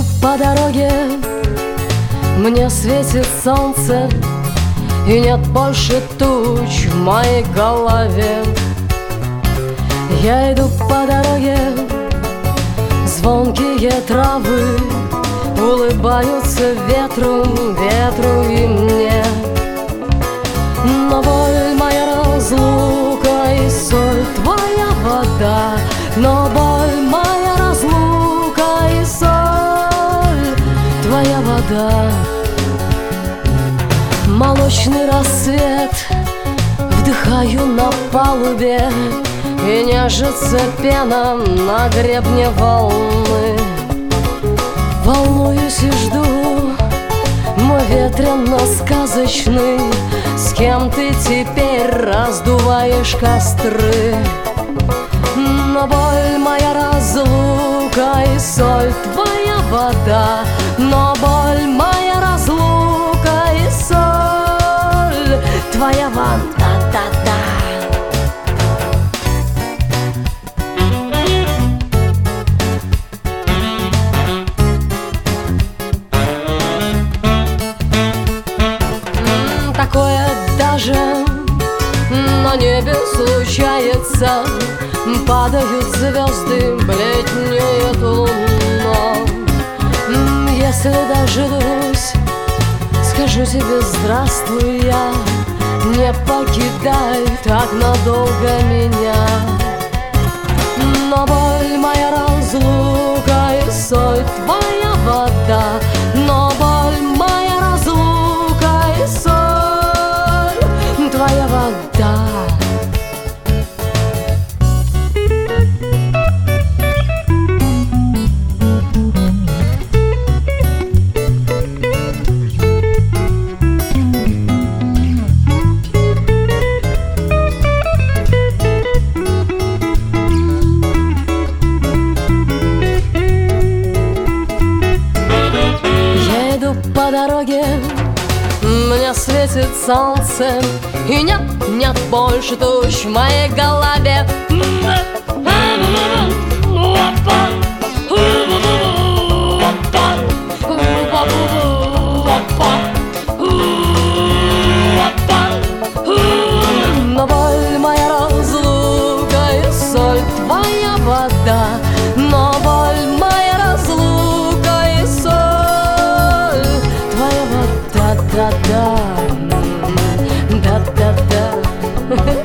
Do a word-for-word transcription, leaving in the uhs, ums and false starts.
по дороге, мне светит солнце, и нет больше туч в моей голове. Я иду по дороге, звонкие травы улыбаются ветру, ветру и мне. Но боль моя разлука и соль твоя вода, но боль моя разлука и соль твоя вода. Молочный рассвет вдыхаю на палубе, и нежится пена на гребне волны. Волнуюсь и жду, мой ветрено-сказочный, с кем ты теперь раздуваешь костры. Но боль моя разлука и соль твоя вода, но боль моя разлука и соль твоя вода. Такое даже на небе случается, падают звезды, бледнеет луна. Если дождусь, скажу тебе здравствуй, я не покидай так надолго меня. Но боль моя разлука и соль твоя вода, но боль моя разлука и соль твоя вода. По дороге мне светит солнце, и нет, нет больше туч в моей голове. Но боль моя разлука и соль твоя вода, но боль моя разлука и соль твоя вода. Да-да-да, да-да-да.